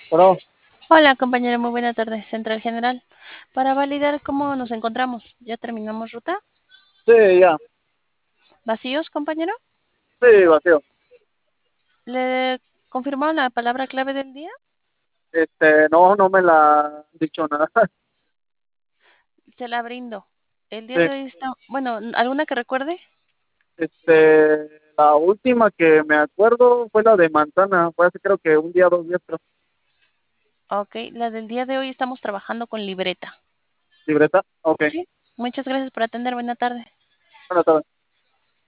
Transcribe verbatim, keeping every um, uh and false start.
Bueno, Hola, compañero, muy buena tarde, Central General. Para validar cómo nos encontramos, ¿ya terminamos ruta? sí, ya, ¿Vacíos, compañero? sí, vacío. ¿Le confirmaron la palabra clave del día? Este, no, no me la han dicho nada. Se la brindo. El día Sí, de hoy está, bueno, ¿alguna que recuerde? este, la última que me acuerdo fue la de manzana, fue hace creo que un día, dos días, creo. Ok, la del día de hoy estamos trabajando con libreta. Libreta, ok, Sí, muchas gracias por atender, buena tarde. buenas tardes.